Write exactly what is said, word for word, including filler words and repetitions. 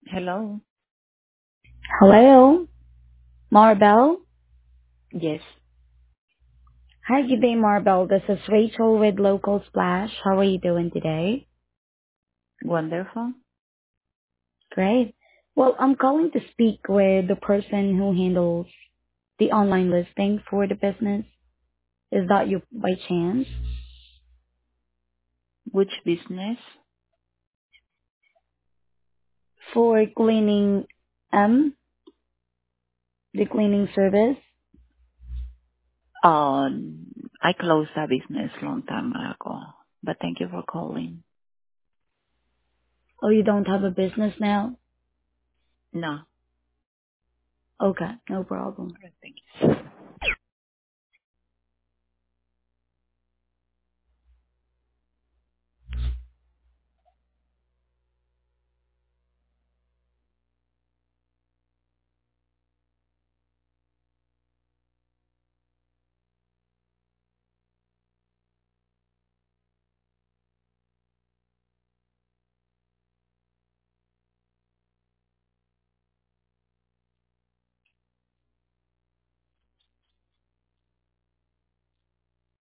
Hello. Hello, Marbell. Yes. Hi, good day, Marbell. This is Rachel with Local Splash. How are you doing today? Wonderful. Great. Well, I'm calling to speak with the person who handles the online listing for the business. Is that you by chance? Which business? For cleaning M, the cleaning service? Um, I closed that business long time ago, but thank you for calling. Oh, you don't have a business now? No. Okay, no problem. Thank you.